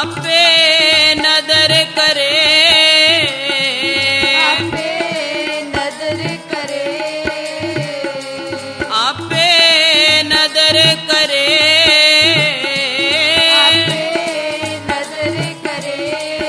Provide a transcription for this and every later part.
आपे नदर करे, आपे नदर करे, आपे नदर करे, आपे नदर करे।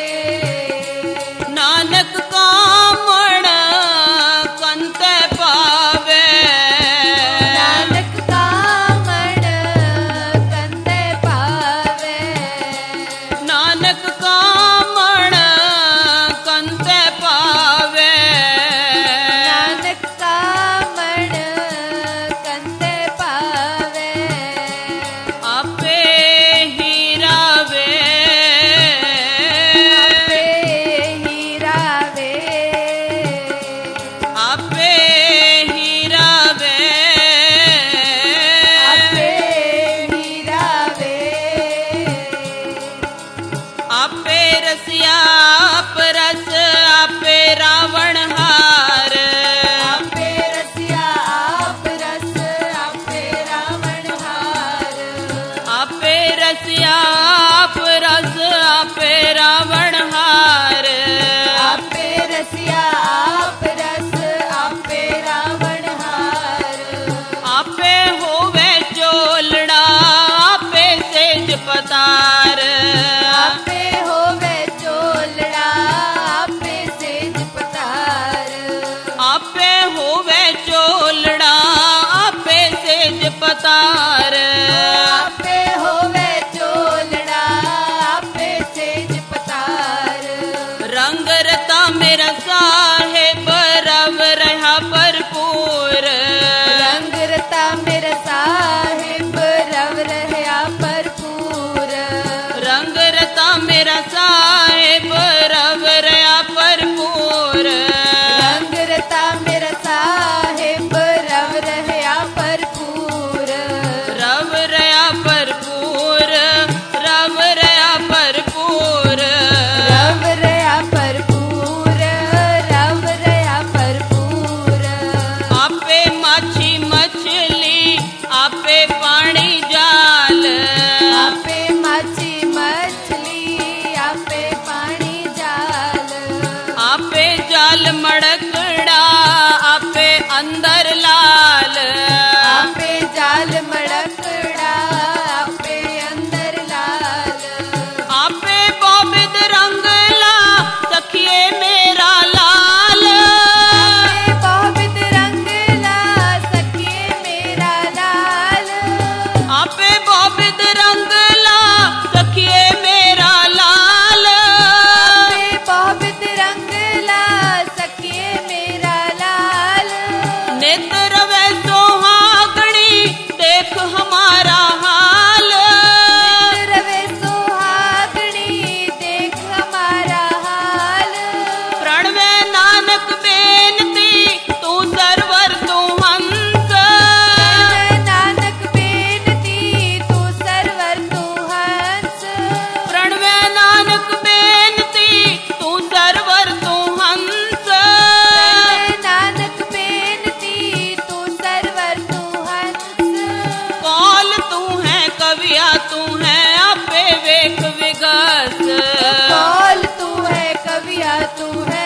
नानक कामण कंत पावे, नानक कामण कंते पावे, नानक कामण कंत पावे, नानक कामण कंते पावे। आपे हीरावे, आपे हीरावे, आपे हीरावे, आपे हीरावे। आपे रसिया आप रस, आपे रावण हार, आपे रसिया आप रस, आपे रावण हार। आपे रसिया आप रस, आपे रावण हार, आपे रसिया आप रस, आपे रावण हार। आपे होवे चोलड़ा, आपे सेज पतार, आपे होवे चोलड़ा, आपे सेज पतार। आपे होवे चोलड़ा, आपे सेज पतार, आपे होवे चोलड़ा, आपे सेज पतार। रंग रता मेरा साहेब रव रहा भरपूर, रंग रता मेरा साहिब रव रहया भरपूर। रंग रता मेरा साहेब रव रहा भरपूर, रंग रता मेरा साहिब रव रहया भरपूर। रव रहा भरपूर, रव रहा भरपूर, रव रहया भरपूर, रव रहया भरपूर। आपे माछी मछली, आपे पानी जाल, आपे माछी मछली, आपे पानी जाल। आपे जाल मड़कड़ा, आपे अंदर लाल, आपे जाल मड़कड़ा, आपे अंदर लाल। आपे बोबिद रंगला, सखिए मेरा लाल, आपे बोबिद रंगला, सखिए मेरा लाल। आपे बोबिद रंगला, सखिए मेरा लाल, आपे बोबिद रंगला, सखिए मेरा लाल। नेत्र वे सोहागणी, देख हमारा हाल, रवे सुहागणी, देख हमारा हाल। प्रणवे नानक बेनती, तू सरवर तू हंस, नानक बेनती, तू सरवर तू हंस। प्रणवे नानक बेनती, तू सरवर तू हंस, नानक बेनती, तू सरवर तू हंस। कौल तू है कविया तू है, आपे वेख विगस, कौल तू है कविया तू है,